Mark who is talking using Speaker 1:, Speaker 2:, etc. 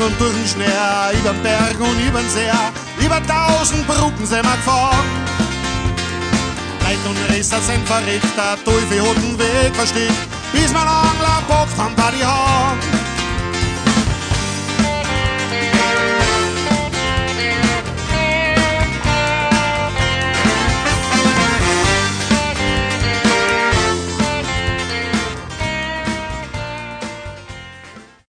Speaker 1: und durch den Schnee, über den Berg und über den See, über 1000 Brücken sind wir gefahren. Leid und Riss sind verrückt, der Teufel hat den Weg versteckt, bis wir einen Angler packt haben bei die Haare.